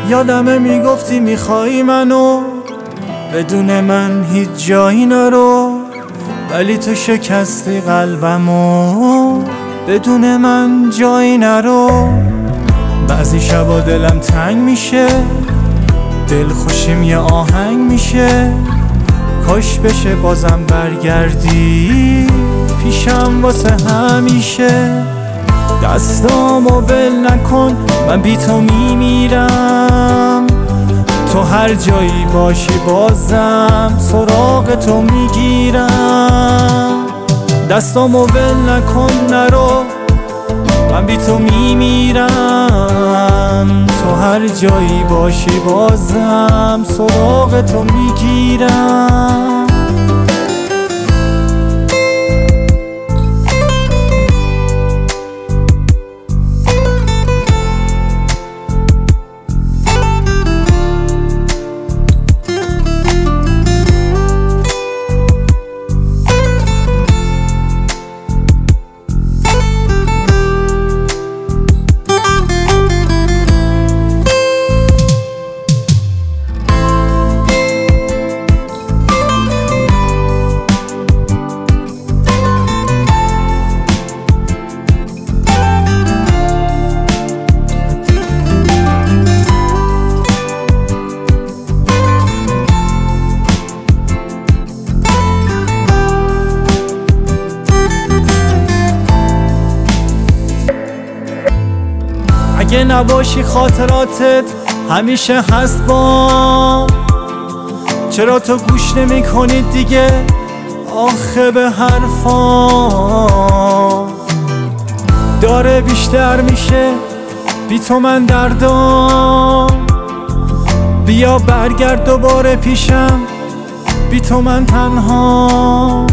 یادمه میگفتی میخوای منو، بدون من هیچ جایی نرو، ولی تو شکستی قلبمو، بدون من جایی نرو. بعضی شبا دلم تنگ میشه، دل خوشیم یه آهنگ میشه، کاش بشه بازم برگردی پیشم واسه همیشه. دستامو ول نکن، من بی تو میمیرم، تو هر جایی باشی بازم سراغ تو میگیرم. دستامو ول نکن نرو، من بی تو میمیرم، تو هر جایی باشی بازم سراغ تو میگیرم. اگه نباشی خاطراتت همیشه هست با، چرا تو گوش نمی کنی دیگه آخه به حرفا؟ داره بیشتر میشه بی تو من دردام، بیا برگرد دوباره پیشم، بی تو من تنها.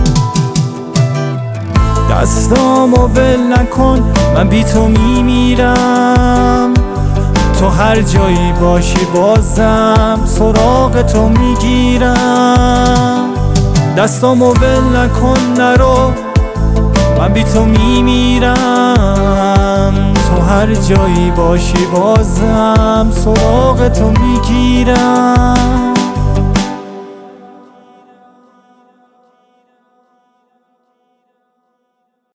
دستامو ول نکن، من بی تو میمیرم، تو هر جایی باشی بازم سراغ تو میگیرم. دستامو ول نکن نرو، من بی تو میمیرم، تو هر جایی باشی بازم سراغ تو میگیرم.